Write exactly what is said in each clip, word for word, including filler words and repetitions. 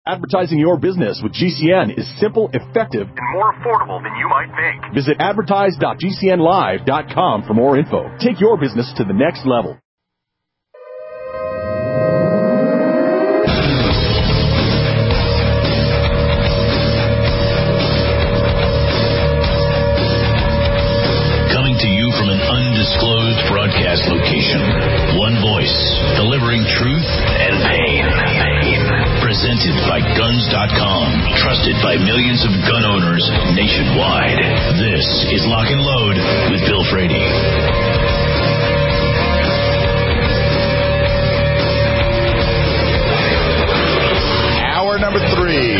Advertising your business with G C N is simple, effective, and more affordable than you might think. Visit advertise dot g c n live dot com for more info. Take your business to the next level. Coming to you from an undisclosed broadcast location. One voice, delivering truth and pain. pain. Presented by guns dot com, trusted by millions of gun owners nationwide. This is Lock and Load with Bill Frady. Hour number three.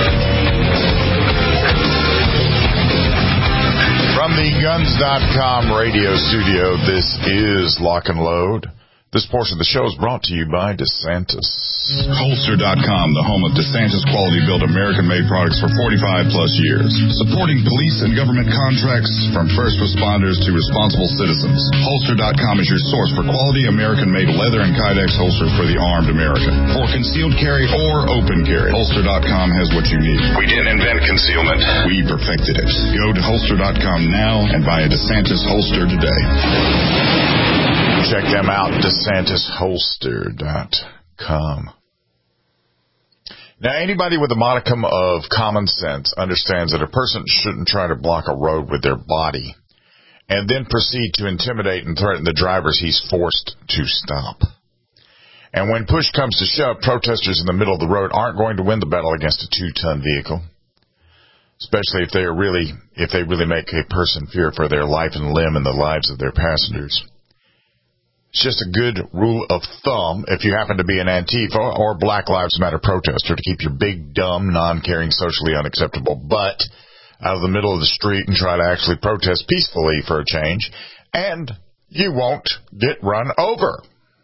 From the guns dot com radio studio, this is Lock and Load. This portion of the show is brought to you by DeSantis. Holster dot com, the home of DeSantis quality-built American-made products for forty-five plus years. Supporting police and government contracts from first responders to responsible citizens. Holster dot com is your source for quality American-made leather and Kydex holsters for the armed American. For concealed carry or open carry, Holster dot com has what you need. We didn't invent concealment. We perfected it. Go to Holster dot com now and buy a DeSantis holster today. Check them out, DeSantis Holster dot com. Now, anybody with a modicum of common sense understands that a person shouldn't try to block a road with their body and then proceed to intimidate and threaten the drivers he's forced to stop. And when push comes to shove, protesters in the middle of the road aren't going to win the battle against a two-ton vehicle, especially if they are really, if they really make a person fear for their life and limb and the lives of their passengers. It's just a good rule of thumb if you happen to be an Antifa or Black Lives Matter protester to keep your big, dumb, non-caring, socially unacceptable butt out of the middle of the street and try to actually protest peacefully for a change, and you won't get run over.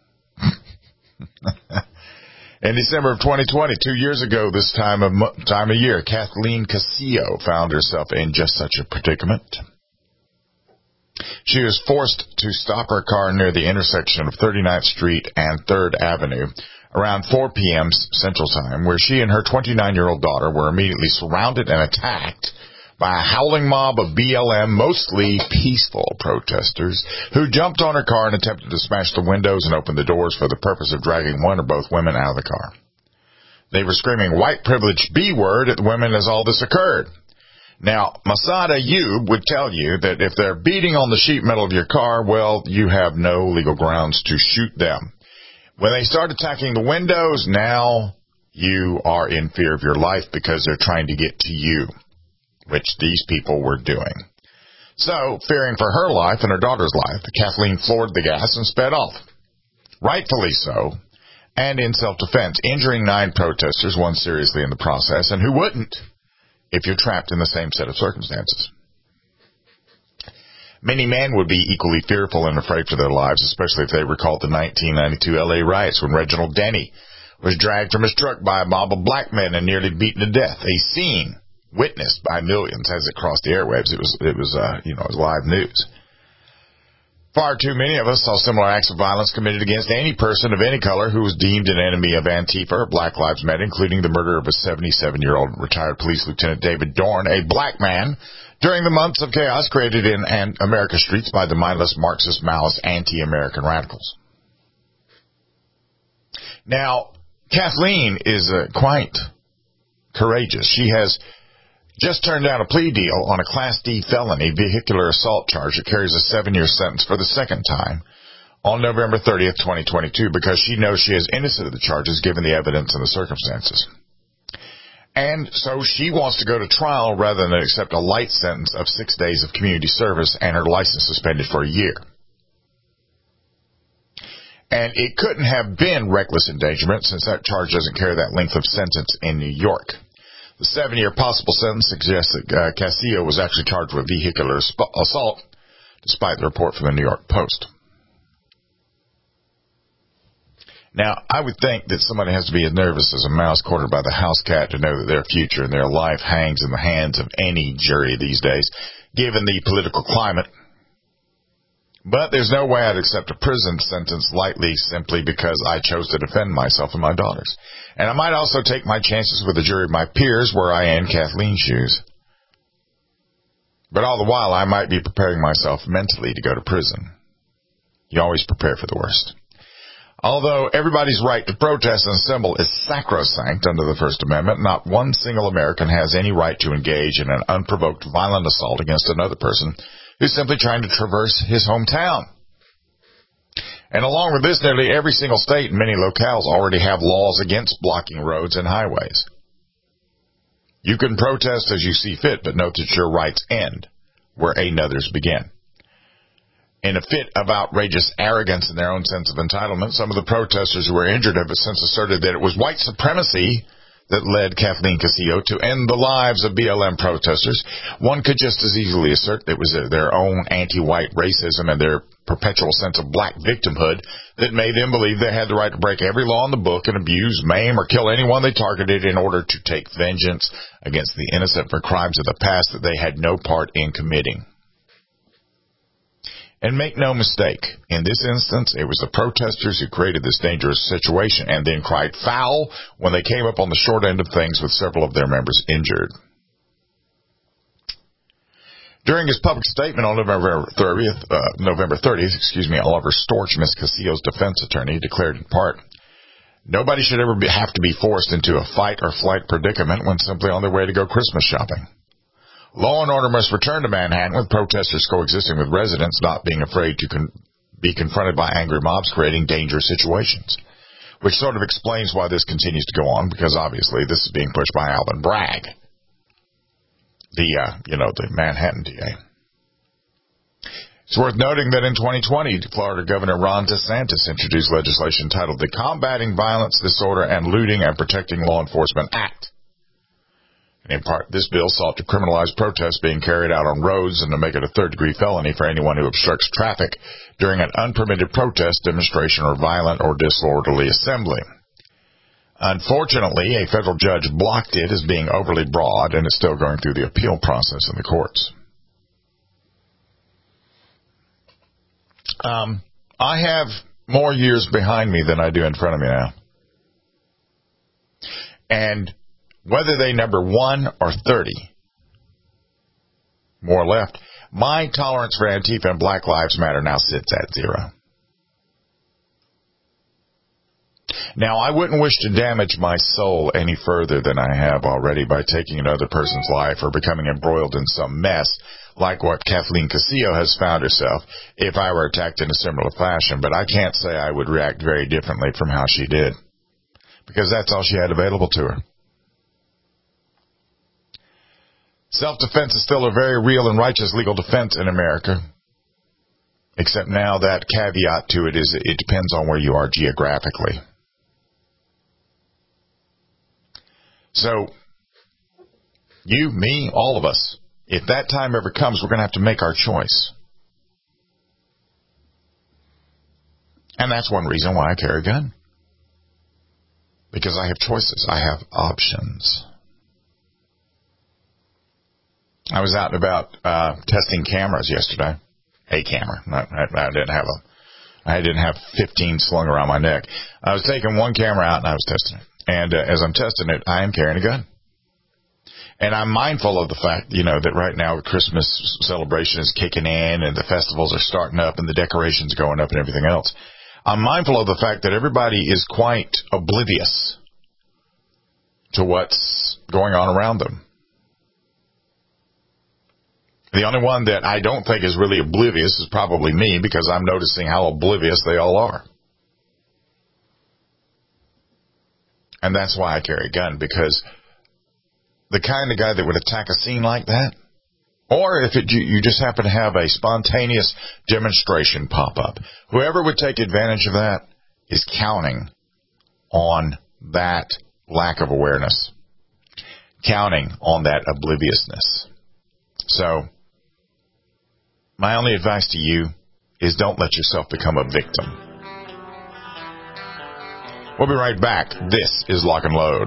In December of twenty twenty, two years ago this time of, time of year, Kathleen Casillo found herself in just such a predicament. She was forced to stop her car near the intersection of thirty-ninth Street and third Avenue around four p.m. Central Time, where she and her twenty-nine-year-old daughter were immediately surrounded and attacked by a howling mob of B L M, mostly peaceful protesters, who jumped on her car and attempted to smash the windows and open the doors for the purpose of dragging one or both women out of the car. They were screaming white privilege B-word at the women as all this occurred. Now, Masada Ayub would tell you that if they're beating on the sheet metal of your car, well, you have no legal grounds to shoot them. When they start attacking the windows, now you are in fear of your life because they're trying to get to you, which these people were doing. So, fearing for her life and her daughter's life, Kathleen floored the gas and sped off. Rightfully so, and in self-defense, injuring nine protesters, one seriously in the process, and who wouldn't if you're trapped in the same set of circumstances. Many men would be equally fearful and afraid for their lives, especially if they recalled the nineteen ninety-two L A riots when Reginald Denny was dragged from his truck by a mob of black men and nearly beaten to death. A scene witnessed by millions as it crossed the airwaves. It was, it was, uh, you know, it was live news. Far too many of us saw similar acts of violence committed against any person of any color who was deemed an enemy of Antifa or Black Lives Matter, including the murder of a seventy-seven-year-old retired police lieutenant David Dorn, a black man, during the months of chaos created in America's streets by the mindless Marxist, Maoist, anti-American radicals. Now, Kathleen is uh, quite courageous. She has just turned down a plea deal on a Class D felony vehicular assault charge that carries a seven-year sentence for the second time on November thirtieth, twenty twenty-two, because she knows she is innocent of the charges given the evidence and the circumstances. And so she wants to go to trial rather than accept a light sentence of six days of community service and her license suspended for a year. And it couldn't have been reckless endangerment since that charge doesn't carry that length of sentence in New York. The seven-year possible sentence suggests that uh, Casillo was actually charged with vehicular assault, despite the report from the New York Post. Now, I would think that somebody has to be as nervous as a mouse quartered by the house cat to know that their future and their life hangs in the hands of any jury these days, given the political climate. But there's no way I'd accept a prison sentence lightly simply because I chose to defend myself and my daughters. And I might also take my chances with a jury of my peers were I in Kathleen's shoes. But all the while, I might be preparing myself mentally to go to prison. You always prepare for the worst. Although everybody's right to protest and assemble is sacrosanct under the First Amendment, not one single American has any right to engage in an unprovoked violent assault against another person who's simply trying to traverse his hometown. And along with this, nearly every single state and many locales already have laws against blocking roads and highways. You can protest as you see fit, but note that your rights end where another's begin. In a fit of outrageous arrogance in their own sense of entitlement, some of the protesters who were injured have since asserted that it was white supremacy that led Kathleen Castillo to end the lives of B L M protesters. One could just as easily assert it was their own anti-white racism and their perpetual sense of black victimhood that made them believe they had the right to break every law in the book and abuse, maim, or kill anyone they targeted in order to take vengeance against the innocent for crimes of the past that they had no part in committing. And make no mistake, in this instance, it was the protesters who created this dangerous situation and then cried foul when they came up on the short end of things with several of their members injured. During his public statement on November thirtieth, uh, November thirtieth, excuse me, Oliver Storch, Miz Castillo's defense attorney, declared in part, "Nobody should ever be, have to be forced into a fight or flight predicament when simply on their way to go Christmas shopping. Law and order must return to Manhattan with protesters coexisting with residents not being afraid to con- be confronted by angry mobs creating dangerous situations," which sort of explains why this continues to go on, because obviously this is being pushed by Alvin Bragg, the, uh, you know, the Manhattan D A. It's worth noting that in twenty twenty, Florida Governor Ron DeSantis introduced legislation titled the Combating Violence, Disorder, and Looting and Protecting Law Enforcement Act. In part, this bill sought to criminalize protests being carried out on roads and to make it a third-degree felony for anyone who obstructs traffic during an unpermitted protest, demonstration, or violent or disorderly assembly. Unfortunately, a federal judge blocked it as being overly broad and is still going through the appeal process in the courts. Um, I have more years behind me than I do in front of me now. And whether they number one or thirty, more left, my tolerance for Antifa and Black Lives Matter now sits at zero. Now, I wouldn't wish to damage my soul any further than I have already by taking another person's life or becoming embroiled in some mess like what Kathleen Castillo has found herself if I were attacked in a similar fashion, but I can't say I would react very differently from how she did, because that's all she had available to her. Self-defense is still a very real and righteous legal defense in America, except now that caveat to it is it depends on where you are geographically. So, you, me, all of us, if that time ever comes, we're going to have to make our choice. And that's one reason why I carry a gun. Because I have choices. I have options. I was out and about uh, testing cameras yesterday. A camera. Not, I, I didn't have a. I didn't have fifteen slung around my neck. I was taking one camera out and I was testing it. And uh, as I'm testing it, I am carrying a gun. And I'm mindful of the fact, you know, that right now the Christmas celebration is kicking in and the festivals are starting up and the decorations going up and everything else. I'm mindful of the fact that everybody is quite oblivious to what's going on around them. The only one that I don't think is really oblivious is probably me, because I'm noticing how oblivious they all are. And that's why I carry a gun, because the kind of guy that would attack a scene like that, or if it, you just happen to have a spontaneous demonstration pop up, whoever would take advantage of that is counting on that lack of awareness, counting on that obliviousness. So, my only advice to you is don't let yourself become a victim. We'll be right back. This is Lock and Load.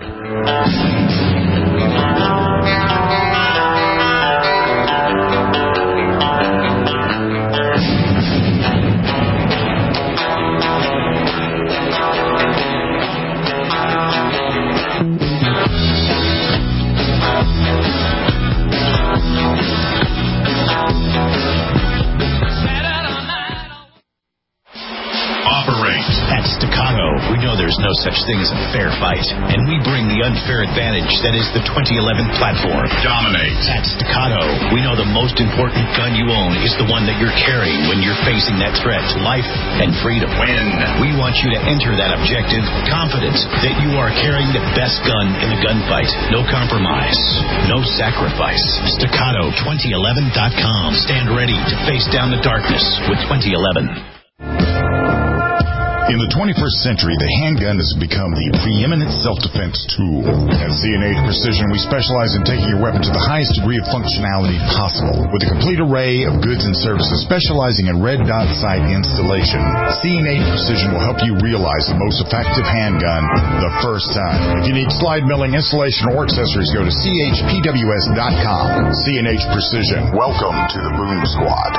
such thing as a fair fight, and we bring the unfair advantage that is the twenty eleven platform. Dominate. At Staccato, we know the most important gun you own is the one that you're carrying when you're facing that threat to life and freedom. Win. We want you to enter that objective confident that you are carrying the best gun in the gunfight. No compromise. No sacrifice. Staccato twenty eleven dot com. Stand ready to face down the darkness with twenty eleven. In the twenty-first century, the handgun has become the preeminent self-defense tool. At C and H Precision, we specialize in taking your weapon to the highest degree of functionality possible. With a complete array of goods and services specializing in red dot sight installation, C and H Precision will help you realize the most effective handgun the first time. If you need slide milling, installation, or accessories, go to C H P W S dot com. C and H Precision. Welcome to the Boom Squad.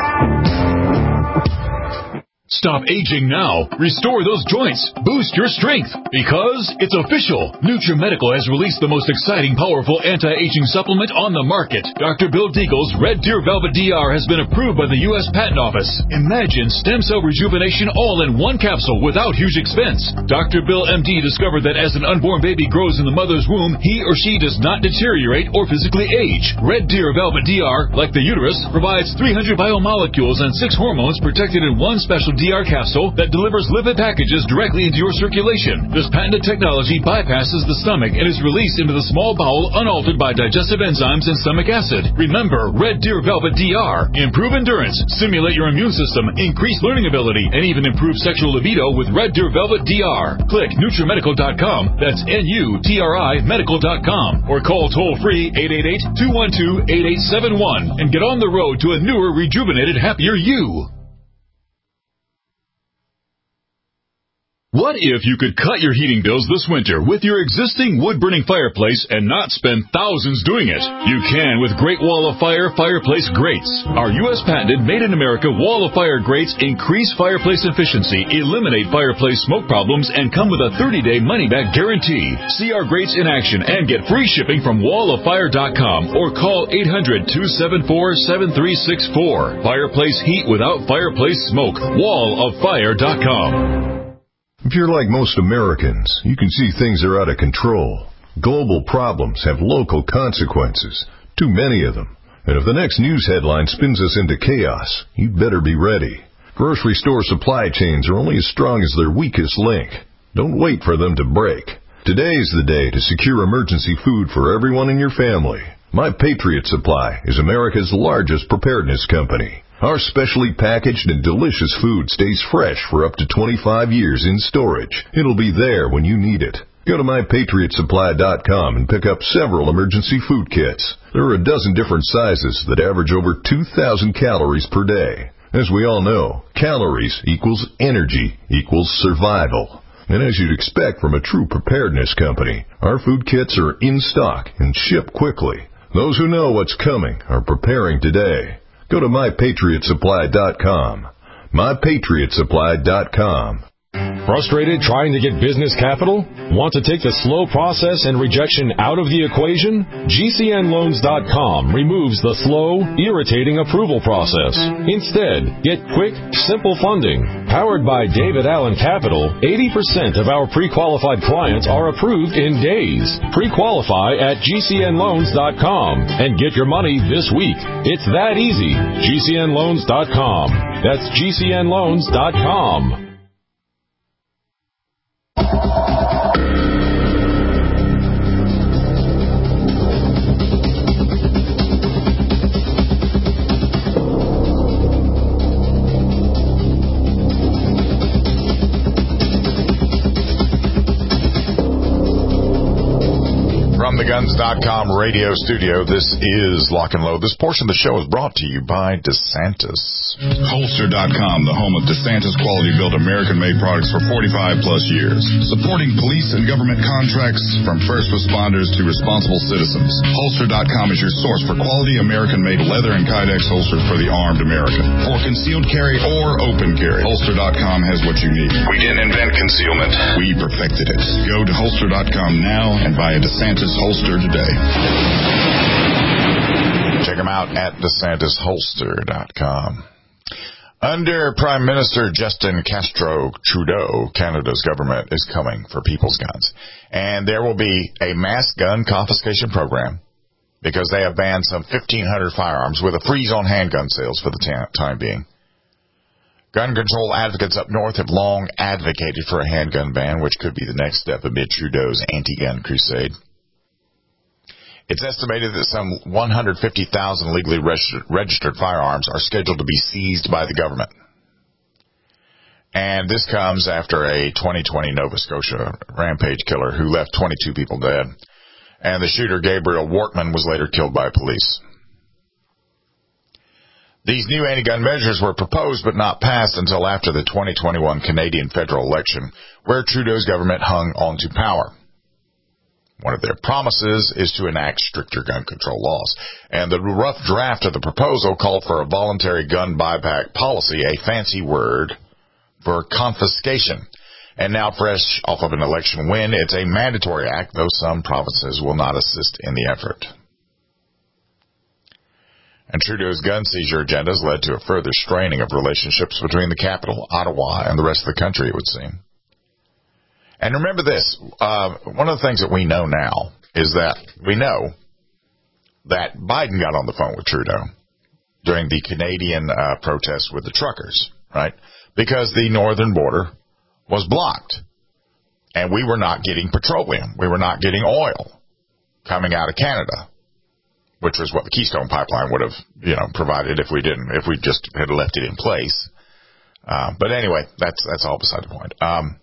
Stop aging now. Restore those joints. Boost your strength. Because it's official. NutriMedical has released the most exciting, powerful anti-aging supplement on the market. Doctor Bill Deagle's Red Deer Velvet D R has been approved by the U S Patent Office. Imagine stem cell rejuvenation all in one capsule without huge expense. Doctor Bill M D discovered that as an unborn baby grows in the mother's womb, he or she does not deteriorate or physically age. Red Deer Velvet D R, like the uterus, provides three hundred biomolecules and six hormones protected in one special D R capsule that delivers lipid packages directly into your circulation. This patented technology bypasses the stomach and is released into the small bowel unaltered by digestive enzymes and stomach acid. Remember, Red Deer Velvet D R. Improve endurance, stimulate your immune system, increase learning ability, and even improve sexual libido with Red Deer Velvet D R. Click NutriMedical dot com. That's N U T R I medical dot com. Or call toll-free eight eight eight, two one two, eight eight seven one and get on the road to a newer, rejuvenated, happier you. What if you could cut your heating bills this winter with your existing wood-burning fireplace and not spend thousands doing it? You can with Great Wall of Fire fireplace grates. Our U S patented made-in-America Wall of Fire grates increase fireplace efficiency, eliminate fireplace smoke problems, and come with a thirty-day money-back guarantee. See our grates in action and get free shipping from wall of fire dot com or call eight hundred, two seven four, seven three six four. Fireplace heat without fireplace smoke. wall of fire dot com. If you're like most Americans, you can see things are out of control. Global problems have local consequences, too many of them. And if the next news headline spins us into chaos, you'd better be ready. Grocery store supply chains are only as strong as their weakest link. Don't wait for them to break. Today is the day to secure emergency food for everyone in your family. My Patriot Supply is America's largest preparedness company. Our specially packaged and delicious food stays fresh for up to twenty-five years in storage. It'll be there when you need it. Go to my patriot supply dot com and pick up several emergency food kits. There are a dozen different sizes that average over two thousand calories per day. As we all know, calories equals energy equals survival. And as you'd expect from a true preparedness company, our food kits are in stock and ship quickly. Those who know what's coming are preparing today. Go to my patriot supply dot com. my patriot supply dot com. Frustrated trying to get business capital? Want to take the slow process and rejection out of the equation? G C N loans dot com removes the slow, irritating approval process. Instead, get quick, simple funding. Powered by David Allen Capital, eighty percent of our pre-qualified clients are approved in days. Pre-qualify at G C N loans dot com and get your money this week. It's that easy. G C N loans dot com. That's G C N loans dot com. From the guns dot com radio studio, this is Lock and Load. This portion of the show is brought to you by DeSantis. Holster dot com, the home of DeSantis quality-built American-made products for forty-five plus years. Supporting police and government contracts from first responders to responsible citizens. Holster dot com is your source for quality American-made leather and Kydex holsters for the armed American. For concealed carry or open carry, Holster dot com has what you need. We didn't invent concealment. We perfected it. Go to Holster dot com now and buy a DeSantis holster today. Check them out at DeSantis holster dot com. Under Prime Minister Justin Castro Trudeau, Canada's government is coming for people's guns. And there will be a mass gun confiscation program because they have banned some fifteen hundred firearms with a freeze on handgun sales for the t- time being. Gun control advocates up north have long advocated for a handgun ban, which could be the next step amid Trudeau's anti-gun crusade. It's estimated that some one hundred fifty thousand legally registered, registered firearms are scheduled to be seized by the government. And this comes after a twenty twenty Nova Scotia rampage killer who left twenty-two people dead. And the shooter, Gabriel Wortman, was later killed by police. These new anti-gun measures were proposed but not passed until after the twenty twenty-one Canadian federal election, where Trudeau's government hung on to power. One of their promises is to enact stricter gun control laws. And the rough draft of the proposal called for a voluntary gun buyback policy, a fancy word for confiscation. And now, fresh off of an election win, it's a mandatory act, though some provinces will not assist in the effort. And Trudeau's gun seizure agenda has led to a further straining of relationships between the capital, Ottawa, and the rest of the country, it would seem. And remember this, uh, one of the things that we know now is that we know that Biden got on the phone with Trudeau during the Canadian uh, protests with the truckers, right? Because the northern border was blocked. And we were not getting petroleum. We were not getting oil coming out of Canada, which was what the Keystone Pipeline would have, you know, provided if we didn't, if we just had left it in place. Uh, but anyway, that's, that's all beside the point. Um,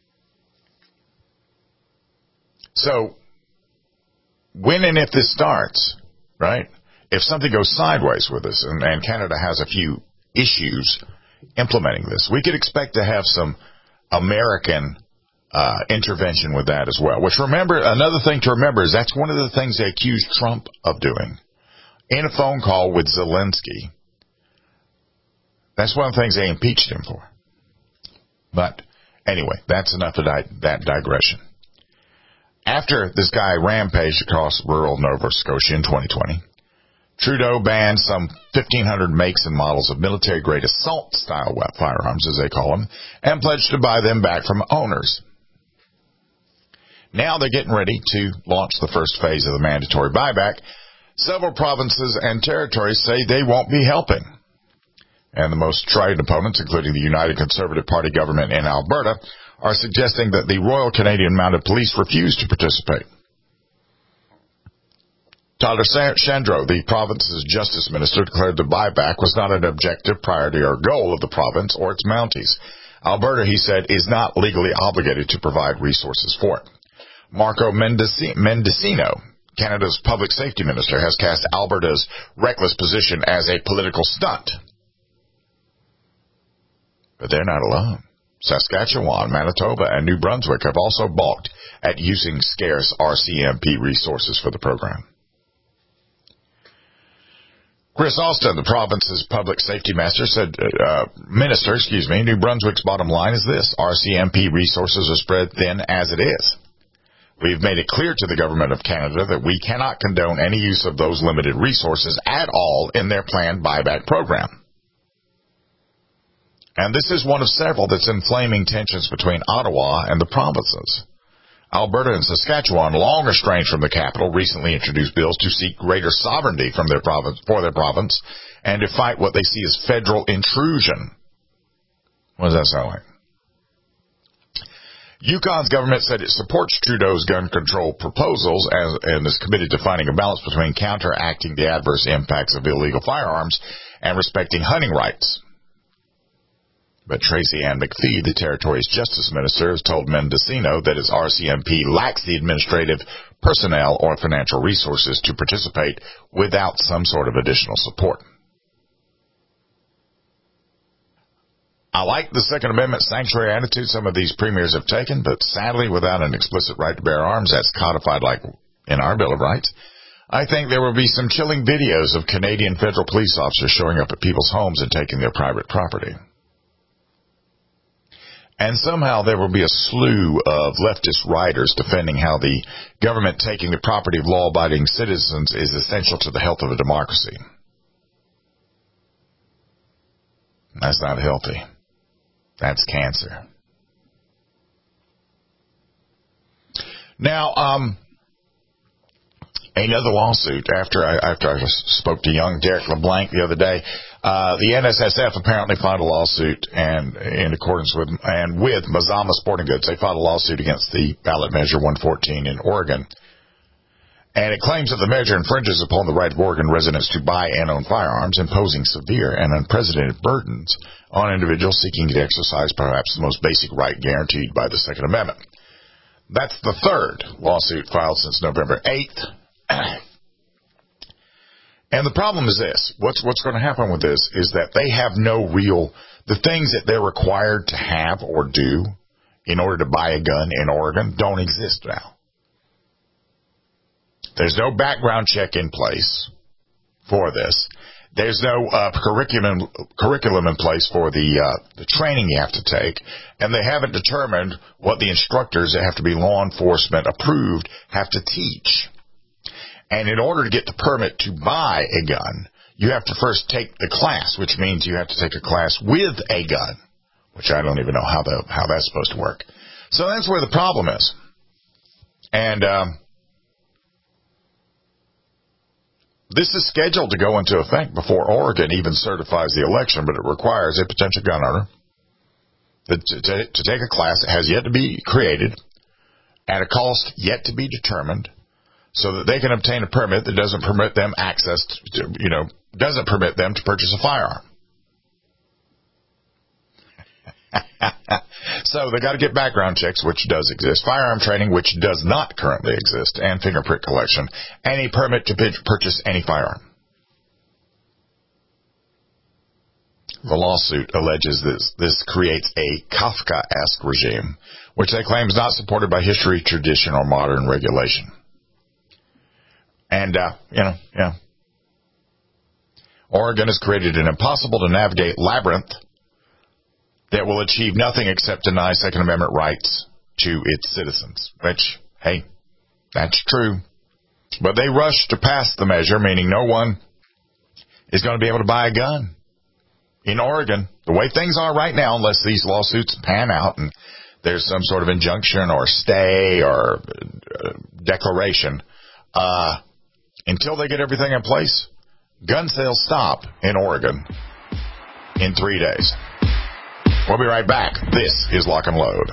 So, when and if this starts, right, if something goes sideways with this, and, and Canada has a few issues implementing this, we could expect to have some American uh, intervention with that as well. Which, remember, another thing to remember is that's one of the things they accused Trump of doing. In a phone call with Zelensky, that's one of the things they impeached him for. But, anyway, that's enough of that, that digression. After this guy rampaged across rural Nova Scotia in twenty twenty, Trudeau banned some fifteen hundred makes and models of military-grade assault-style firearms, as they call them, and pledged to buy them back from owners. Now they're getting ready to launch the first phase of the mandatory buyback. Several provinces and territories say they won't be helping. And the most tried opponents, including the United Conservative Party government in Alberta, are suggesting that the Royal Canadian Mounted Police refuse to participate. Tyler Shandro, the province's justice minister, declared the buyback was not an objective, priority, or goal of the province or its Mounties. Alberta, he said, is not legally obligated to provide resources for it. Marco Mendicino, Canada's public safety minister, has cast Alberta's reckless position as a political stunt. But they're not alone. Saskatchewan, Manitoba, and New Brunswick have also balked at using scarce R C M P resources for the program. Chris Austin, the province's public safety master, said, uh, minister, excuse me, New Brunswick's bottom line is this: R C M P resources are spread thin as it is. We've made it clear to the government of Canada that we cannot condone any use of those limited resources at all in their planned buyback program. And this is one of several that's inflaming tensions between Ottawa and the provinces. Alberta and Saskatchewan, long estranged from the capital, recently introduced bills to seek greater sovereignty from their province, for their province and to fight what they see as federal intrusion. What does that sound like? Yukon's government said it supports Trudeau's gun control proposals as, and is committed to finding a balance between counteracting the adverse impacts of illegal firearms and respecting hunting rights. But Tracy Ann McPhee, the territory's justice minister, has told Mendicino that his R C M P lacks the administrative personnel or financial resources to participate without some sort of additional support. I like the Second Amendment sanctuary attitude some of these premiers have taken, but sadly without an explicit right to bear arms that's codified like in our Bill of Rights, I think there will be some chilling videos of Canadian federal police officers showing up at people's homes and taking their private property. And somehow there will be a slew of leftist writers defending how the government taking the property of law-abiding citizens is essential to the health of a democracy. That's not healthy. That's cancer. Now, um, another lawsuit after I, after I spoke to young Derek LeBlanc the other day. Uh, the N S S F apparently filed a lawsuit and in accordance with, and with Mazama Sporting Goods, they filed a lawsuit against the ballot measure one fourteen in Oregon. And it claims that the measure infringes upon the right of Oregon residents to buy and own firearms, imposing severe and unprecedented burdens on individuals seeking to exercise perhaps the most basic right guaranteed by the Second Amendment. That's the third lawsuit filed since November eighth. And the problem is this. What's, what's going to happen with this is that they have no real, the things that they're required to have or do in order to buy a gun in Oregon don't exist now. There's no background check in place for this. There's no uh, curriculum curriculum in place for the uh, the training you have to take, and they haven't determined what the instructors that have to be law enforcement approved have to teach. And in order to get the permit to buy a gun, you have to first take the class, which means you have to take a class with a gun, which I don't even know how the how that's supposed to work. So that's where the problem is. And um, this is scheduled to go into effect before Oregon even certifies the election, but it requires a potential gun owner to, to, to take a class that has yet to be created at a cost yet to be determined so that they can obtain a permit that doesn't permit them access to, you know, doesn't permit them to purchase a firearm. So they got to get background checks, which does exist, firearm training, which does not currently exist, and fingerprint collection, and a permit to purchase any firearm. The lawsuit alleges this this creates a Kafkaesque regime, which they claim is not supported by history, tradition, or modern regulation. And, uh, you know, yeah. Oregon has created an impossible to navigate labyrinth that will achieve nothing except deny Second Amendment rights to its citizens, which, hey, that's true. But they rush to pass the measure, meaning no one is going to be able to buy a gun in Oregon. The way things are right now, unless these lawsuits pan out and there's some sort of injunction or stay or uh, declaration, uh, until they get everything in place, gun sales stop in Oregon in three days. We'll be right back. This is Lock and Load.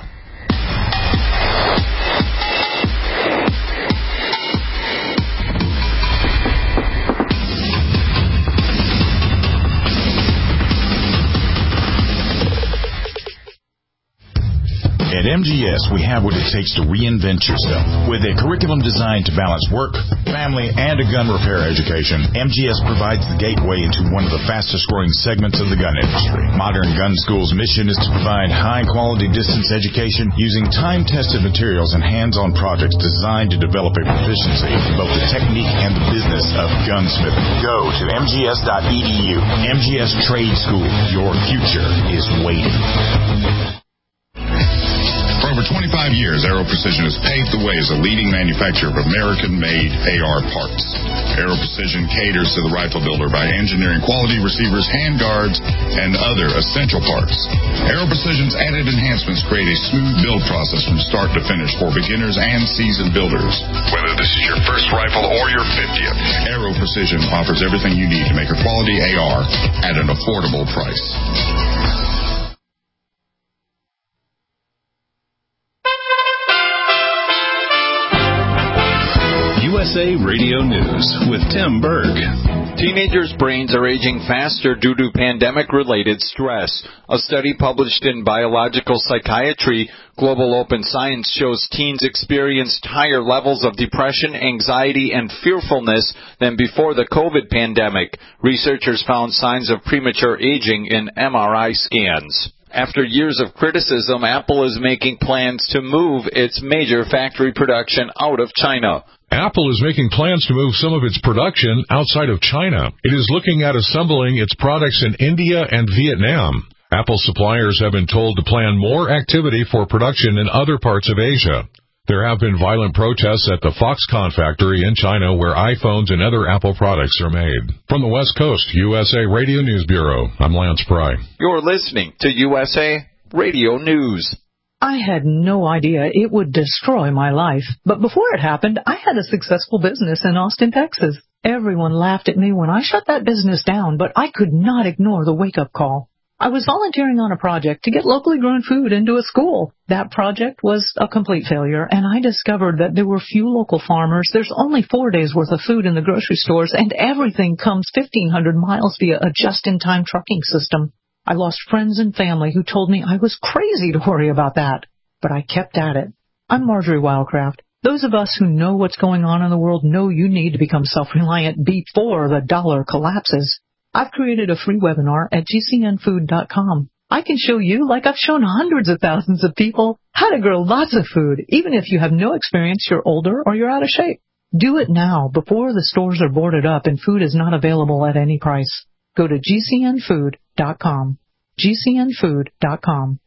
At M G S, we have what it takes to reinvent yourself. With a curriculum designed to balance work, family, and a gun repair education, M G S provides the gateway into one of the fastest-growing segments of the gun industry. Modern Gun School's mission is to provide high-quality distance education using time-tested materials and hands-on projects designed to develop a proficiency in both the technique and the business of gunsmithing. Go to m g s dot e d u. M G S Trade School. Your future is waiting. For over twenty-five years, Aero Precision has paved the way as a leading manufacturer of American-made A R parts. Aero Precision caters to the rifle builder by engineering quality receivers, handguards, and other essential parts. Aero Precision's added enhancements create a smooth build process from start to finish for beginners and seasoned builders. Whether this is your first rifle or your fiftieth, Aero Precision offers everything you need to make a quality A R at an affordable price. U S A Radio News with Tim Berg. Teenagers' brains are aging faster due to pandemic-related stress. A study published in Biological Psychiatry, Global Open Science shows teens experienced higher levels of depression, anxiety, and fearfulness than before the COVID pandemic. Researchers found signs of premature aging in M R I scans. After years of criticism, Apple is making plans to move its major factory production out of China. Apple is making plans to move some of its production outside of China. It is looking at assembling its products in India and Vietnam. Apple suppliers have been told to plan more activity for production in other parts of Asia. There have been violent protests at the Foxconn factory in China where iPhones and other Apple products are made. From the West Coast, U S A Radio News Bureau, I'm Lance Pry. You're listening to U S A Radio News. I had no idea it would destroy my life, but before it happened, I had a successful business in Austin, Texas. Everyone laughed at me when I shut that business down, but I could not ignore the wake-up call. I was volunteering on a project to get locally grown food into a school. That project was a complete failure, and I discovered that there were few local farmers. There's only four days' worth of food in the grocery stores, and everything comes fifteen hundred miles via a just-in-time trucking system. I lost friends and family who told me I was crazy to worry about that, but I kept at it. I'm Marjorie Wildcraft. Those of us who know what's going on in the world know you need to become self-reliant before the dollar collapses. I've created a free webinar at G C N food dot com. I can show you, like I've shown hundreds of thousands of people, how to grow lots of food, even if you have no experience, you're older, or you're out of shape. Do it now, before the stores are boarded up and food is not available at any price. Go to G C N food dot com. G C N food dot com.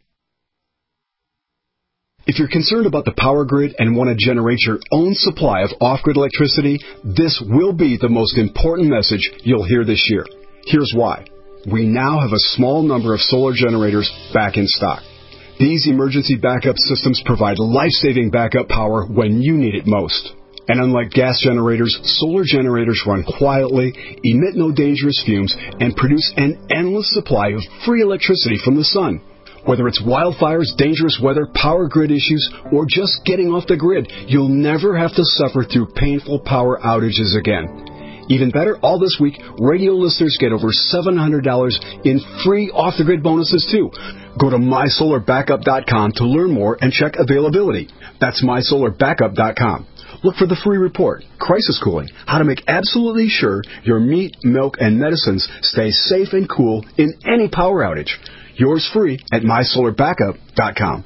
If you're concerned about the power grid and want to generate your own supply of off-grid electricity, this will be the most important message you'll hear this year. Here's why. We now have a small number of solar generators back in stock. These emergency backup systems provide life-saving backup power when you need it most. And unlike gas generators, solar generators run quietly, emit no dangerous fumes, and produce an endless supply of free electricity from the sun. Whether it's wildfires, dangerous weather, power grid issues, or just getting off the grid, you'll never have to suffer through painful power outages again. Even better, all this week, radio listeners get over seven hundred dollars in free off-the-grid bonuses, too. Go to my solar backup dot com to learn more and check availability. That's my solar backup dot com. Look for the free report, Crisis Cooling, how to make absolutely sure your meat, milk, and medicines stay safe and cool in any power outage. Yours free at my solar backup dot com.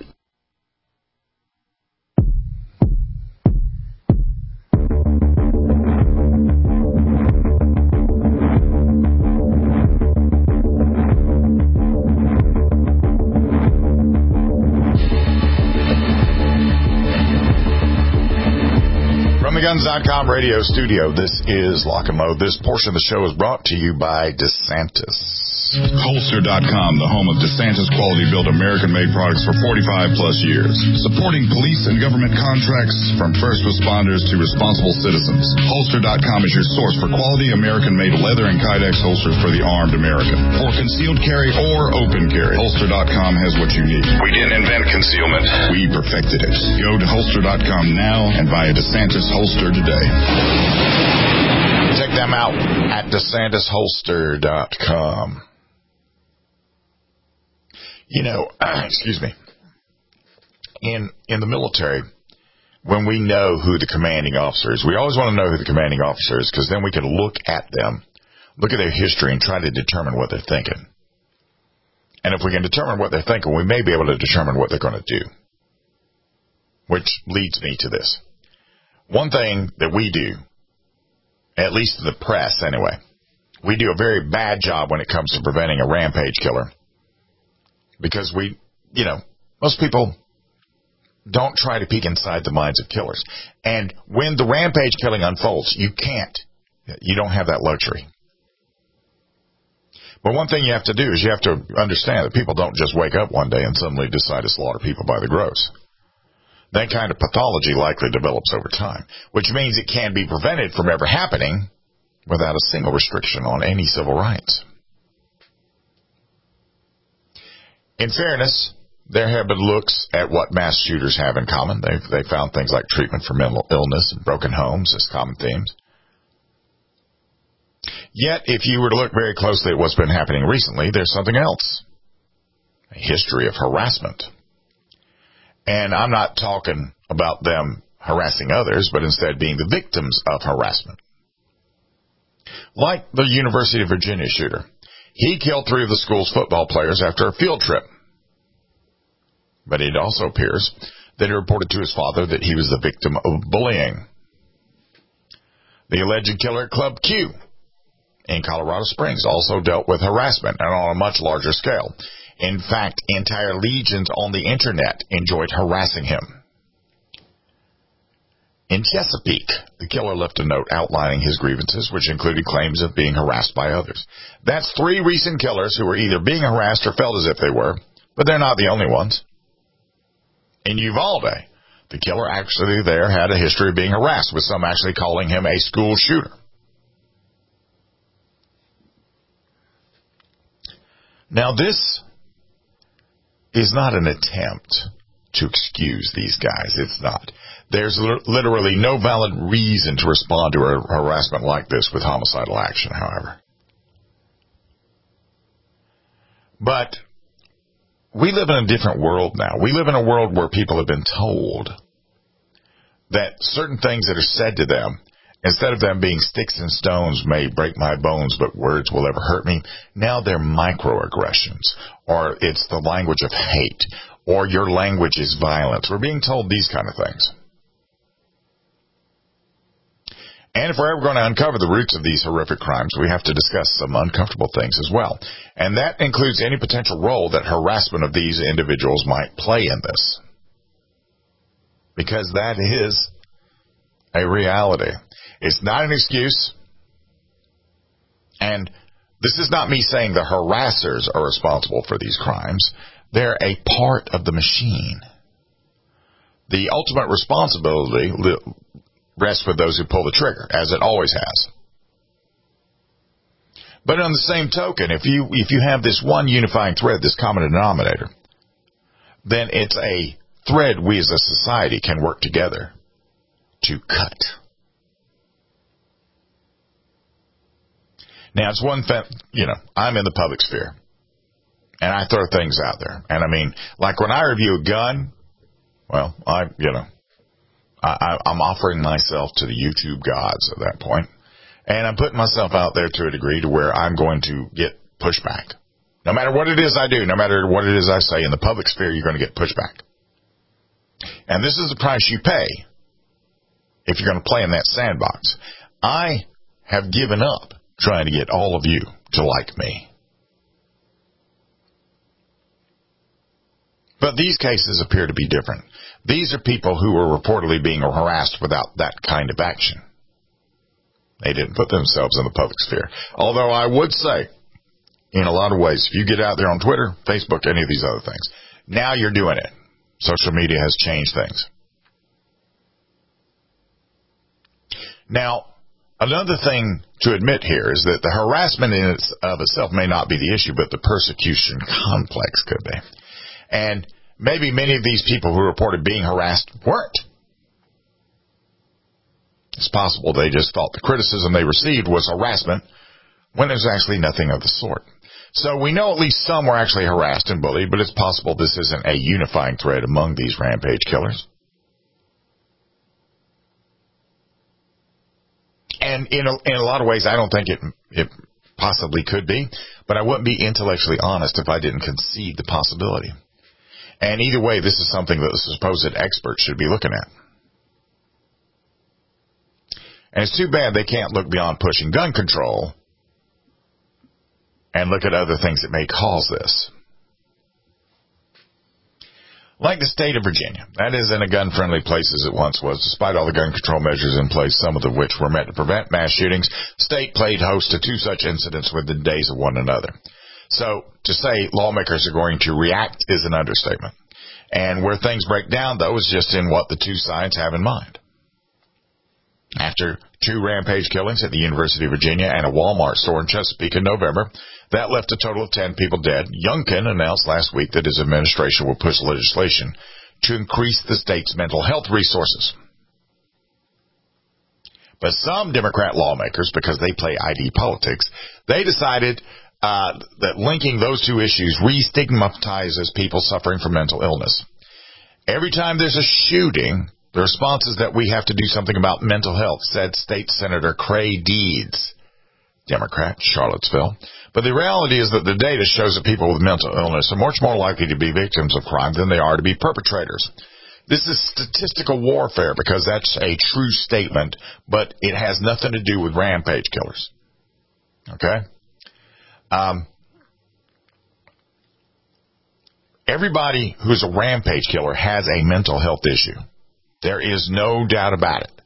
Guns dot com radio studio. This is Lock and Load. This portion of the show is brought to you by DeSantis. Holster dot com, the home of DeSantis quality-built American-made products for forty-five plus years. Supporting police and government contracts from first responders to responsible citizens. Holster dot com is your source for quality American-made leather and Kydex holsters for the armed American. For concealed carry or open carry, Holster dot com has what you need. We didn't invent concealment. We perfected it. Go to Holster dot com now and buy a DeSantis holster today. Check them out at DeSantis holster dot com. You know, excuse me, in in the military, when we know who the commanding officer is, we always want to know who the commanding officer is, because then we can look at them, look at their history, and try to determine what they're thinking. And if we can determine what they're thinking, we may be able to determine what they're going to do. Which leads me to this. One thing that we do, at least the press anyway, we do a very bad job when it comes to preventing a rampage killer. Because we, you know, most people don't try to peek inside the minds of killers. And when the rampage killing unfolds, you can't. You don't have that luxury. But one thing you have to do is you have to understand that people don't just wake up one day and suddenly decide to slaughter people by the gross. That kind of pathology likely develops over time, which means it can be prevented from ever happening without a single restriction on any civil rights. In fairness, there have been looks at what mass shooters have in common. They've, they found things like treatment for mental illness and broken homes as common themes. Yet, if you were to look very closely at what's been happening recently, there's something else. A history of harassment. And I'm not talking about them harassing others, but instead being the victims of harassment. Like the University of Virginia shooter. He killed three of the school's football players after a field trip. But it also appears that he reported to his father that he was the victim of bullying. The alleged killer at Club Q in Colorado Springs also dealt with harassment, and on a much larger scale. In fact, entire legions on the internet enjoyed harassing him. In Chesapeake, the killer left a note outlining his grievances, which included claims of being harassed by others. That's three recent killers who were either being harassed or felt as if they were, but they're not the only ones. In Uvalde, the killer actually there had a history of being harassed, with some actually calling him a school shooter. Now, this is not an attempt to excuse these guys. It's not. There's literally no valid reason to respond to a harassment like this with homicidal action, however. But we live in a different world now. We live in a world where people have been told that certain things that are said to them, instead of them being sticks and stones may break my bones, but words will ever hurt me, now they're microaggressions, or it's the language of hate, or your language is violence. We're being told these kind of things. And if we're ever going to uncover the roots of these horrific crimes, we have to discuss some uncomfortable things as well. And that includes any potential role that harassment of these individuals might play in this. Because that is a reality. It's not an excuse. And this is not me saying the harassers are responsible for these crimes. They're a part of the machine. The ultimate responsibility rests with those who pull the trigger, as it always has. But on the same token, if you if you have this one unifying thread, this common denominator, then it's a thread we as a society can work together to cut. Now, it's one thing, you know, I'm in the public sphere, and I throw things out there. And I mean, like when I review a gun, well, I, you know, I, I'm offering myself to the YouTube gods at that point, and I'm putting myself out there to a degree to where I'm going to get pushback. No matter what it is I do, no matter what it is I say, in the public sphere, you're going to get pushback. And this is the price you pay if you're going to play in that sandbox. I have given up trying to get all of you to like me. But these cases appear to be different. These are people who were reportedly being harassed without that kind of action. They didn't put themselves in the public sphere. Although I would say, in a lot of ways, if you get out there on Twitter, Facebook, any of these other things, now you're doing it. Social media has changed things. Now, another thing to admit here is that the harassment in its of itself may not be the issue, but the persecution complex could be. And maybe many of these people who reported being harassed weren't. It's possible they just thought the criticism they received was harassment when there's actually nothing of the sort. So we know at least some were actually harassed and bullied, but it's possible this isn't a unifying thread among these rampage killers. And in a, in a lot of ways, I don't think it, it possibly could be, but I wouldn't be intellectually honest if I didn't concede the possibility. And either way, this is something that the supposed experts should be looking at. And it's too bad they can't look beyond pushing gun control and look at other things that may cause this. Like the state of Virginia, that is in a gun-friendly place as it once was. Despite all the gun control measures in place, some of which were meant to prevent mass shootings, state played host to two such incidents within days of one another. So to say lawmakers are going to react is an understatement. And where things break down, though, is just in what the two sides have in mind. After two rampage killings at the University of Virginia and a Walmart store in Chesapeake in November, that left a total of ten people dead. Youngkin announced last week that his administration will push legislation to increase the state's mental health resources. But some Democrat lawmakers, because they play I D politics, they decided uh, that linking those two issues re-stigmatizes people suffering from mental illness. Every time there's a shooting, the response is that we have to do something about mental health, said State Senator Cray Deeds, Democrat, Charlottesville. But the reality is that the data shows that people with mental illness are much more likely to be victims of crime than they are to be perpetrators. This is statistical warfare because that's a true statement, but it has nothing to do with rampage killers. Okay? Um, everybody who's a rampage killer has a mental health issue. There is no doubt about it.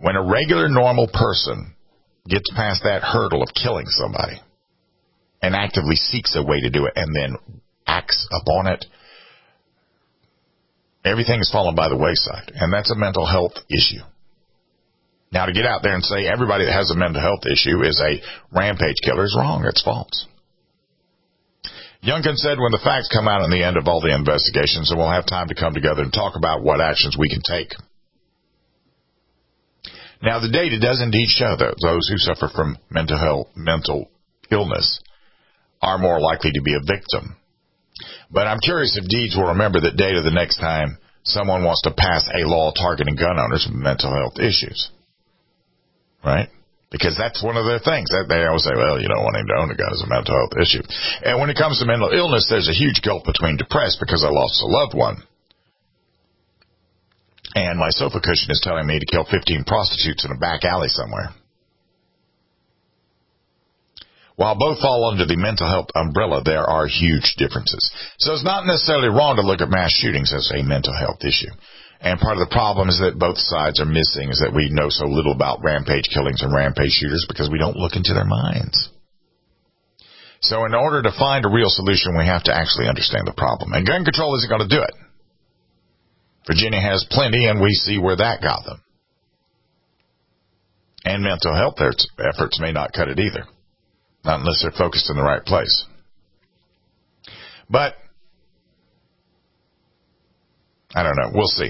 When a regular, normal person gets past that hurdle of killing somebody and actively seeks a way to do it and then acts upon it, everything has fallen by the wayside, and that's a mental health issue. Now, to get out there and say everybody that has a mental health issue is a rampage killer is wrong. It's false. Youngkin said when the facts come out in the end of all the investigations, then we'll have time to come together and talk about what actions we can take. Now, the data does indeed show that those who suffer from mental health, mental illness are more likely to be a victim. But I'm curious if Deeds will remember that data the next time someone wants to pass a law targeting gun owners with mental health issues. Right? Because that's one of their things. They always say, well, you don't want him to own a gun as a mental health issue. And when it comes to mental illness, there's a huge gulf between depressed because I lost a loved one, and my sofa cushion is telling me to kill fifteen prostitutes in a back alley somewhere. While both fall under the mental health umbrella, there are huge differences. So it's not necessarily wrong to look at mass shootings as a mental health issue. And part of the problem is that both sides are missing, is that we know so little about rampage killings and rampage shooters because we don't look into their minds. So in order to find a real solution, we have to actually understand the problem. And gun control isn't going to do it. Virginia has plenty, and we see where that got them. And mental health efforts may not cut it either. Not unless they're focused in the right place. But, I don't know. We'll see.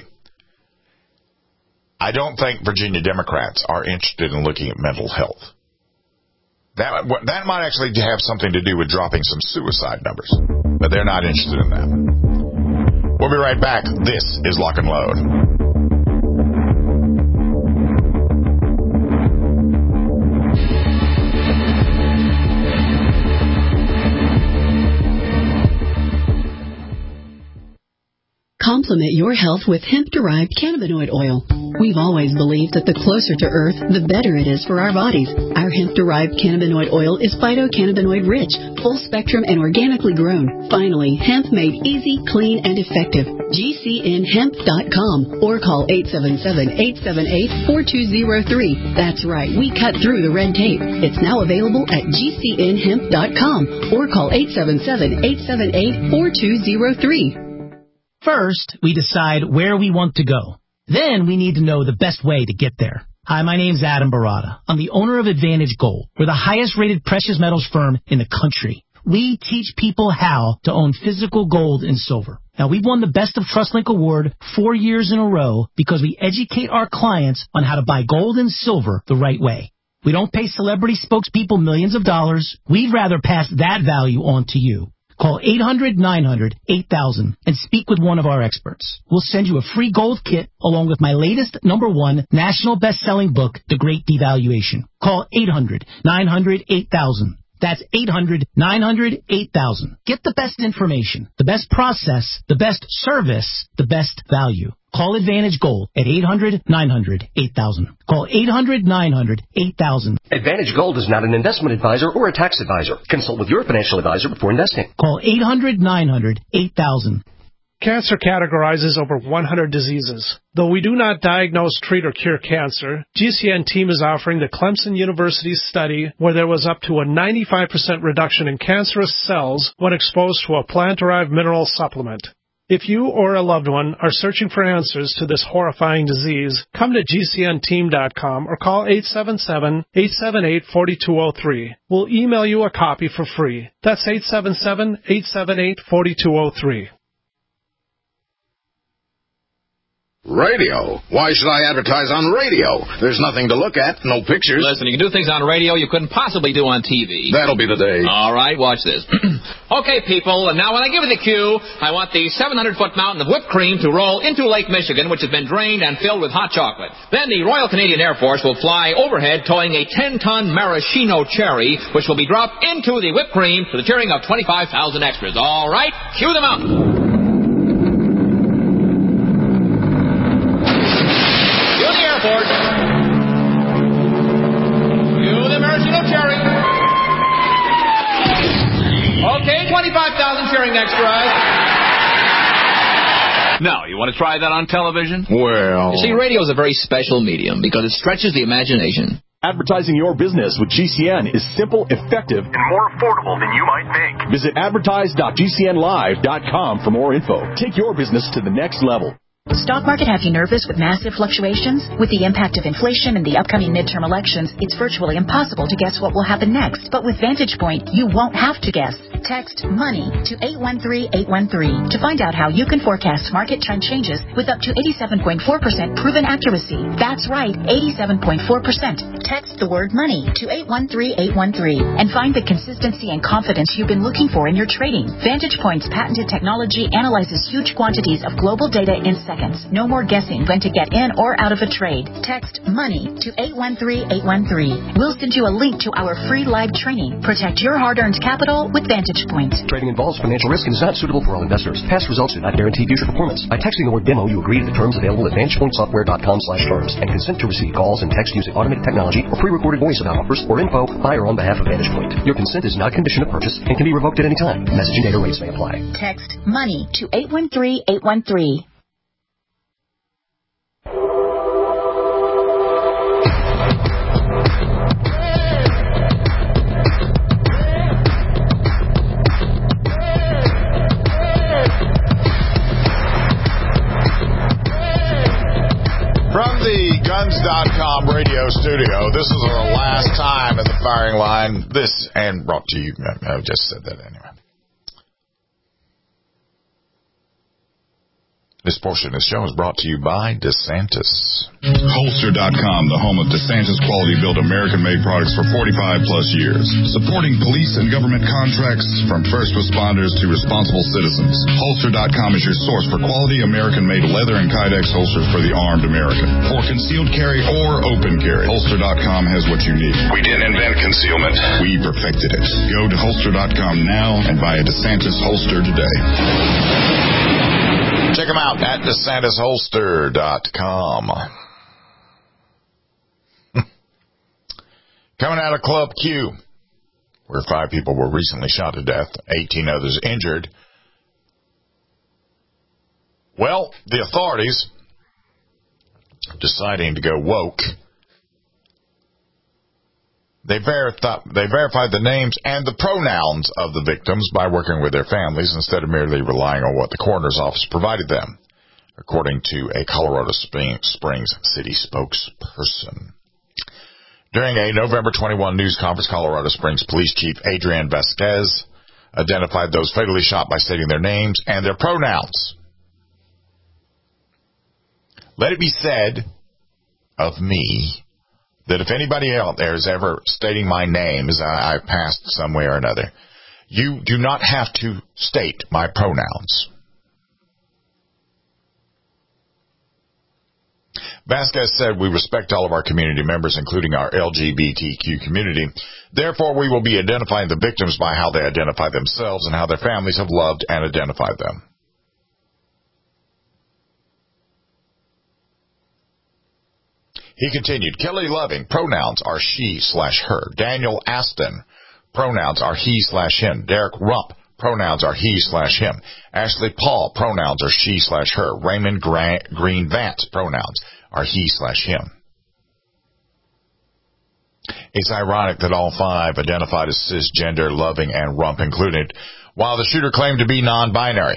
I don't think Virginia Democrats are interested in looking at mental health. That, that might actually have something to do with dropping some suicide numbers. But they're not interested in that. We'll be right back. This is Lock and Load. Complement your health with hemp-derived cannabinoid oil. We've always believed that the closer to Earth, the better it is for our bodies. Our hemp-derived cannabinoid oil is phytocannabinoid-rich, full-spectrum, and organically grown. Finally, hemp made easy, clean, and effective. G C N hemp dot com or call eight seven seven, eight seven eight, four two zero three. That's right, we cut through the red tape. It's now available at G C N hemp dot com or call eight seven seven, eight seven eight, four two zero three. First, we decide where we want to go. Then we need to know the best way to get there. Hi, my name's Adam Barada. I'm the owner of Advantage Gold. We're the highest rated precious metals firm in the country. We teach people how to own physical gold and silver. Now, we've won the Best of TrustLink Award four years in a row because we educate our clients on how to buy gold and silver the right way. We don't pay celebrity spokespeople millions of dollars. We'd rather pass that value on to you. Call eight hundred, nine hundred, eight thousand and speak with one of our experts. We'll send you a free gold kit along with my latest number one national best-selling book, The Great Devaluation. Call eight hundred, nine hundred, eight thousand. That's eight hundred, nine hundred, eight thousand. Get the best information, the best process, the best service, the best value. Call Advantage Gold at eight hundred, nine hundred, eight thousand. Call eight hundred, nine hundred, eight thousand. Advantage Gold is not an investment advisor or a tax advisor. Consult with your financial advisor before investing. Call eight hundred, nine hundred, eight thousand. Cancer categorizes over one hundred diseases. Though we do not diagnose, treat, or cure cancer, G C N team is offering the Clemson University study where there was up to a ninety-five percent reduction in cancerous cells when exposed to a plant-derived mineral supplement. If you or a loved one are searching for answers to this horrifying disease, come to G C N team dot com or call eight seven seven, eight seven eight, four two zero three. We'll email you a copy for free. That's eight seven seven, eight seven eight, four two zero three. Radio? Why should I advertise on radio? There's nothing to look at, no pictures. Listen, you can do things on radio you couldn't possibly do on T V. That'll be the day. All right, watch this. Okay, people, and now when I give you the cue, I want the seven hundred foot mountain of whipped cream to roll into Lake Michigan, which has been drained and filled with hot chocolate. Then the Royal Canadian Air Force will fly overhead towing a ten ton maraschino cherry, which will be dropped into the whipped cream to the cheering of twenty-five thousand extras. All right, cue the mountain. Airport. Cue the maraschino cherry. Okay, twenty-five thousand cheering extras. No, you want to try that on television? Well... You see, radio is a very special medium because it stretches the imagination. Advertising your business with G C N is simple, effective, and more affordable than you might think. Visit advertise dot g c n live dot com for more info. Take your business to the next level. Stock market have you nervous with massive fluctuations? With the impact of inflation and the upcoming midterm elections, it's virtually impossible to guess what will happen next. But with Vantage Point, you won't have to guess. Text MONEY to eight one three eight one three to find out how you can forecast market trend changes with up to eighty-seven point four percent proven accuracy. That's right, eighty-seven point four percent. Text the word MONEY to eight one three eight one three and find the consistency and confidence you've been looking for in your trading. Vantage Point's patented technology analyzes huge quantities of global data in seconds. No more guessing when to get in or out of a trade. Text MONEY to eight one three eight one three. We'll send you a link to our free live training. Protect your hard-earned capital with Vantage Point. Trading involves financial risk and is not suitable for all investors. Past results do not guarantee future performance. By texting the word demo, you agree to the terms available at vantage point software dot com slash terms and consent to receive calls and text using automated technology or pre-recorded voice about offers or info by or on behalf of Vantage Point. Your consent is not a condition of purchase and can be revoked at any time. Message and data rates may apply. Text MONEY to eight one three eight one three. From the Guns dot com radio studio, this is our last time in the firing line. This, and brought to you, I just said that anyway. This portion of the show is brought to you by DeSantis. Holster dot com, the home of DeSantis quality-built American-made products for forty-five plus years. Supporting police and government contracts from first responders to responsible citizens. Holster dot com is your source for quality American-made leather and Kydex holsters for the armed American. For concealed carry or open carry, Holster dot com has what you need. We didn't invent concealment. We perfected it. Go to Holster dot com now and buy a DeSantis holster today. Check them out at DeSantis Holster dot com. Coming out of Club Q, where five people were recently shot to death, eighteen others injured. Well, the authorities deciding to go woke. They verified, they verified the names and the pronouns of the victims by working with their families instead of merely relying on what the coroner's office provided them, according to a Colorado Springs city spokesperson. During a November twenty-first news conference, Colorado Springs Police Chief Adrian Vasquez identified those fatally shot by stating their names and their pronouns. Let it be said of me that if anybody out there is ever stating my name as I, I passed some way or another, you do not have to state my pronouns. Vasquez said, we respect all of our community members, including our L G B T Q community. Therefore, we will be identifying the victims by how they identify themselves and how their families have loved and identified them. He continued, Kelly Loving, pronouns are she slash her. Daniel Aston, pronouns are he slash him. Derek Rump, pronouns are he slash him. Ashley Paul, pronouns are she slash her. Raymond Green Vance, pronouns are he slash him. It's ironic that all five identified as cisgender, Loving, and Rump included, while the shooter claimed to be non-binary.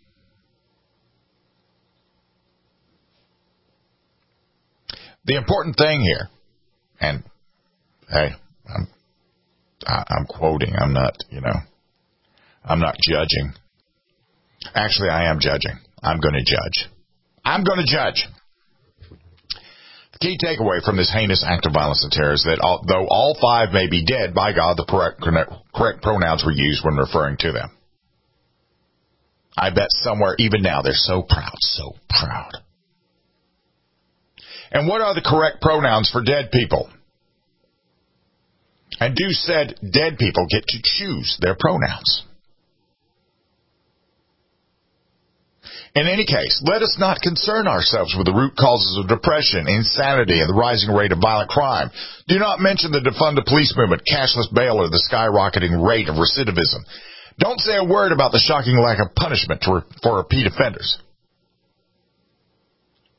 The important thing here, and hey, I'm, I'm quoting, I'm not, you know, I'm not judging. Actually, I am judging. I'm going to judge. I'm going to judge. The key takeaway from this heinous act of violence and terror is that although all five may be dead, by God, the correct, correct pronouns were used when referring to them. I bet somewhere, even now, they're so proud, so proud. And what are the correct pronouns for dead people? And do said dead people get to choose their pronouns? In any case, let us not concern ourselves with the root causes of depression, insanity, and the rising rate of violent crime. Do not mention the defund the police movement, cashless bail, or the skyrocketing rate of recidivism. Don't say a word about the shocking lack of punishment for repeat offenders.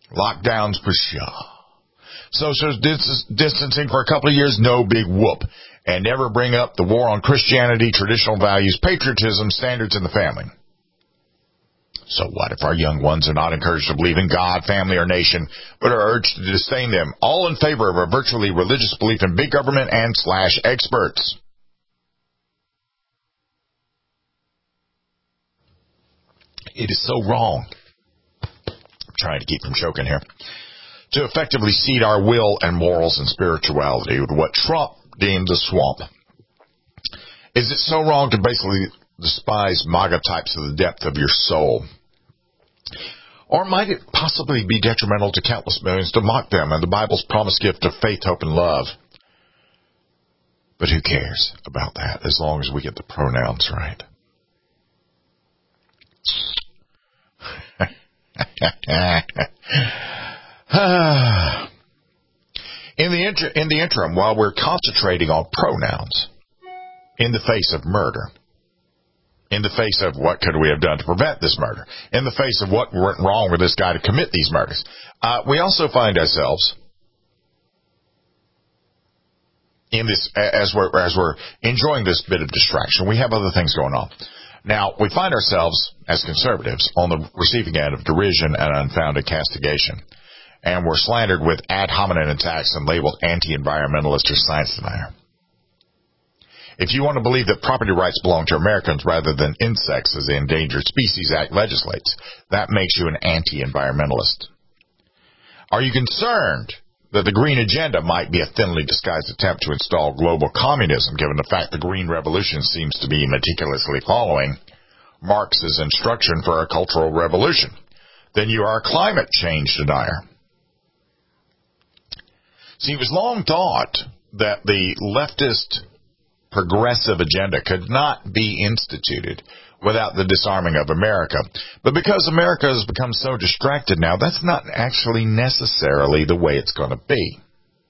Lockdowns for sure. Social dis- distancing for a couple of years, no big whoop. And never bring up the war on Christianity, traditional values, patriotism, standards in the family. So what if our young ones are not encouraged to believe in God, family, or nation, but are urged to disdain them, all in favor of a virtually religious belief in big government and slash experts? It is so wrong. I'm trying to keep from choking here. To effectively seed our will and morals and spirituality with what Trump deems a swamp. Is it so wrong to basically despise MAGA types to the depth of your soul? Or might it possibly be detrimental to countless millions to mock them and the Bible's promised gift of faith, hope, and love? But who cares about that as long as we get the pronouns right? in the inter- in the interim, while we're concentrating on pronouns in the face of murder, in the face of what could we have done to prevent this murder, in the face of what went wrong with this guy to commit these murders, uh, we also find ourselves in this, as we're, as we're enjoying this bit of distraction, we have other things going on. Now, we find ourselves, as conservatives, on the receiving end of derision and unfounded castigation. And we're slandered with ad hominem attacks and labeled anti-environmentalist or science denier. If you want to believe that property rights belong to Americans rather than insects, as the Endangered Species Act legislates, that makes you an anti-environmentalist. Are you concerned that the Green Agenda might be a thinly disguised attempt to install global communism, given the fact the Green Revolution seems to be meticulously following Marx's instruction for a cultural revolution? Then you are a climate change denier. See, it was long thought that the leftist progressive agenda could not be instituted without the disarming of America. But because America has become so distracted now, that's not actually necessarily the way it's going to be.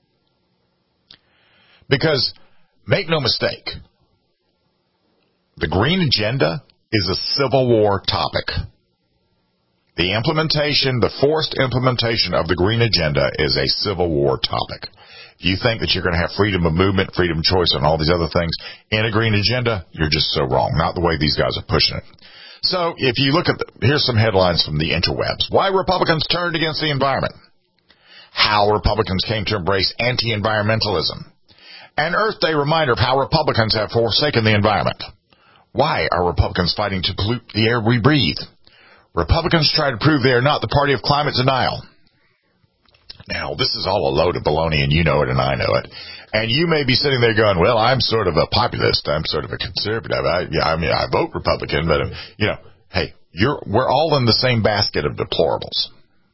Because, make no mistake, the Green Agenda is a Civil War topic. The implementation, the forced implementation of the Green Agenda is a Civil War topic. If you think that you're going to have freedom of movement, freedom of choice, and all these other things in a Green Agenda, you're just so wrong. Not the way these guys are pushing it. So if you look at, the, here's some headlines from the interwebs. Why Republicans turned against the environment. How Republicans came to embrace anti-environmentalism. An Earth Day reminder of how Republicans have forsaken the environment. Why are Republicans fighting to pollute the air we breathe? Republicans try to prove they are not the party of climate denial. Now, this is all a load of baloney, and you know it and I know it. And you may be sitting there going, well, I'm sort of a populist. I'm sort of a conservative. I, yeah, I mean, I vote Republican, but, you know, hey, you're, we're all in the same basket of deplorables.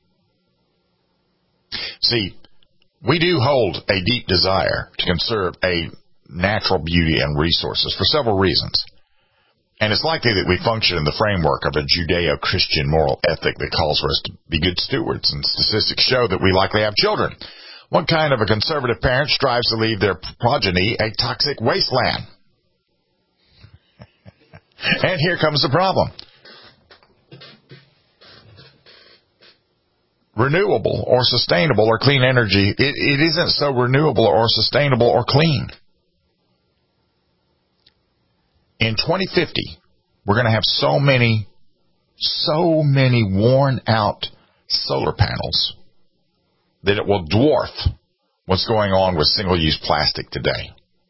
See, we do hold a deep desire to conserve a natural beauty and resources for several reasons. And it's likely that we function in the framework of a Judeo-Christian moral ethic that calls for us to be good stewards, and statistics show that we likely have children. What kind of a conservative parent strives to leave their progeny a toxic wasteland? And here comes the problem. Renewable or sustainable or clean energy, it, it isn't so renewable or sustainable or clean. In twenty fifty, we're going to have so many, so many worn out solar panels that it will dwarf what's going on with single-use plastic today.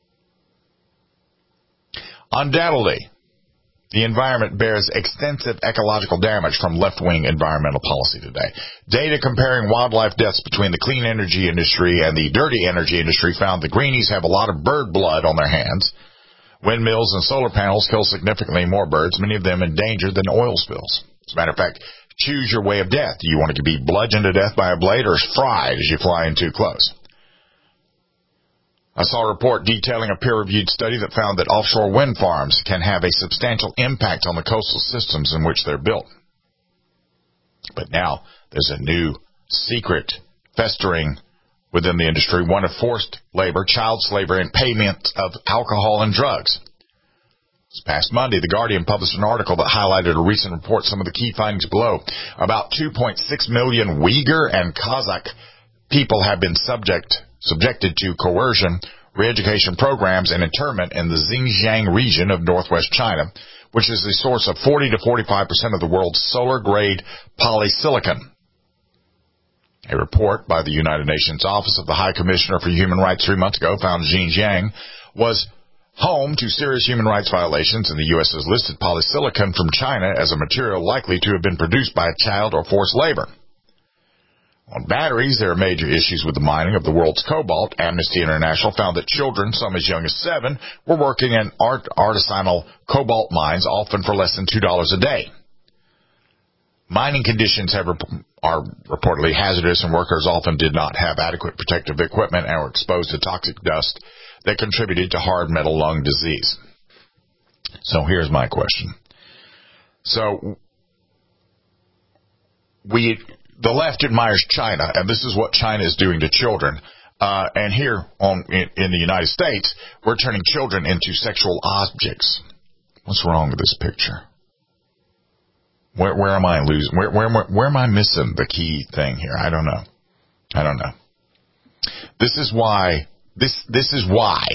Undoubtedly, the environment bears extensive ecological damage from left-wing environmental policy today. Data comparing wildlife deaths between the clean energy industry and the dirty energy industry found the greenies have a lot of bird blood on their hands. Windmills and solar panels kill significantly more birds, many of them endangered, than oil spills. As a matter of fact, choose your way of death. Do you want to be bludgeoned to death by a blade or fried as you fly in too close? I saw a report detailing a peer-reviewed study that found that offshore wind farms can have a substantial impact on the coastal systems in which they're built. But now there's a new secret festering within the industry, one of forced labor, child slavery, and payment of alcohol and drugs. This past Monday, The Guardian published an article that highlighted a recent report. Some of the key findings below. About two point six million Uyghur and Kazakh people have been subject subjected to coercion, re-education programs, and internment in the Xinjiang region of northwest China, which is the source of forty to forty-five percent of the world's solar-grade polysilicon. A report by the United Nations Office of the High Commissioner for Human Rights three months ago found Xinjiang was home to serious human rights violations, and the U S has listed polysilicon from China as a material likely to have been produced by child or forced labor. On batteries, there are major issues with the mining of the world's cobalt. Amnesty International found that children, some as young as seven, were working in art- artisanal cobalt mines, often for less than two dollars a day. Mining conditions have rep- are reportedly hazardous, and workers often did not have adequate protective equipment and were exposed to toxic dust that contributed to hard metal lung disease. So here's my question. So we, the left admires China, and this is what China is doing to children. Uh, and here on in, in the United States, we're turning children into sexual objects. What's wrong with this picture? Where, where am I losing? Where, where, where, where am I missing the key thing here? I don't know. I don't know. This is why. This this is why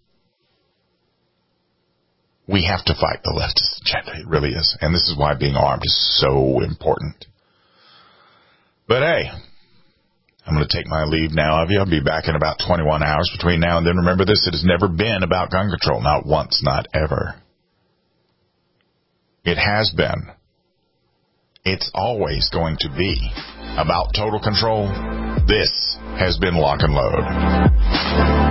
we have to fight the leftist agenda. It really is. And this is why being armed is so important. But hey, I'm going to take my leave now of you. I'll be back in about twenty-one hours. Between now and then, remember this, it has never been about gun control. Not once, not ever. It has been. It's always going to be about total control. This has been Lock and Load.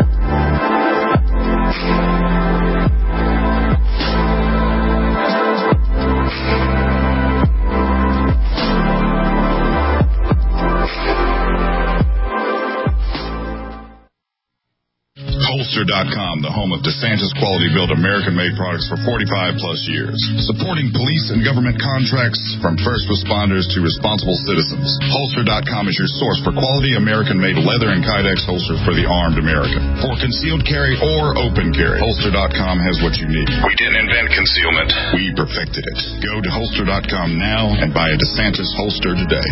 Holster dot com, the home of DeSantis quality-built American-made products for forty-five plus years. Supporting police and government contracts from first responders to responsible citizens. Holster dot com is your source for quality American-made leather and Kydex holsters for the armed American. For concealed carry or open carry, Holster dot com has what you need. We didn't invent concealment. We perfected it. Go to Holster dot com now and buy a DeSantis holster today.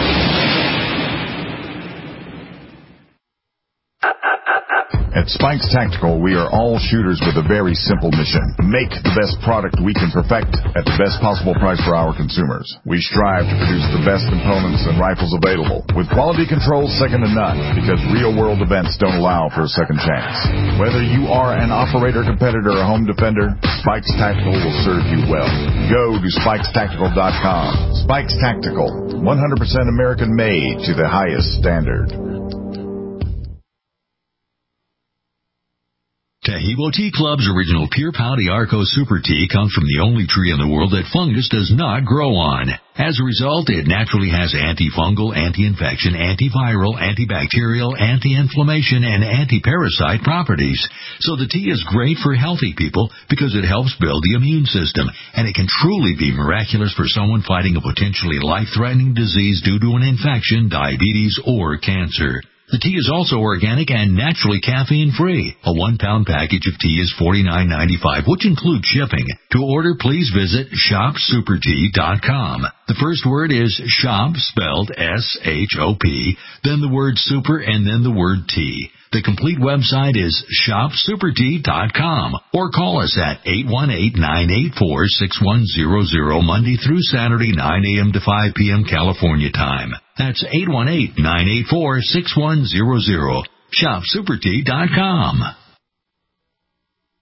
At Spikes Tactical, we are all shooters with a very simple mission. Make the best product we can perfect at the best possible price for our consumers. We strive to produce the best components and rifles available, with quality control second to none, because real-world events don't allow for a second chance. Whether you are an operator, competitor, or home defender, Spikes Tactical will serve you well. Go to Spikes Tactical dot com. Spikes Tactical, one hundred percent American-made to the highest standard. Taheebo Tea Club's original Pure Pau d'Arco Super Tea comes from the only tree in the world that fungus does not grow on. As a result, it naturally has antifungal, anti-infection, antiviral, antibacterial, anti-inflammation, and anti-parasite properties. So the tea is great for healthy people because it helps build the immune system, and it can truly be miraculous for someone fighting a potentially life-threatening disease due to an infection, diabetes, or cancer. The tea is also organic and naturally caffeine-free. A one-pound package of tea is forty-nine ninety-five, which includes shipping. To order, please visit shop super tea dot com. The first word is shop, spelled S H O P, then the word super, and then the word tea. The complete website is shop super tea dot com, or call us at eight one eight, nine eight four, six one zero zero Monday through Saturday, nine a.m. to five p.m. California time. That's eight one eight, nine eight four, six one zero zero. shop super tea dot com.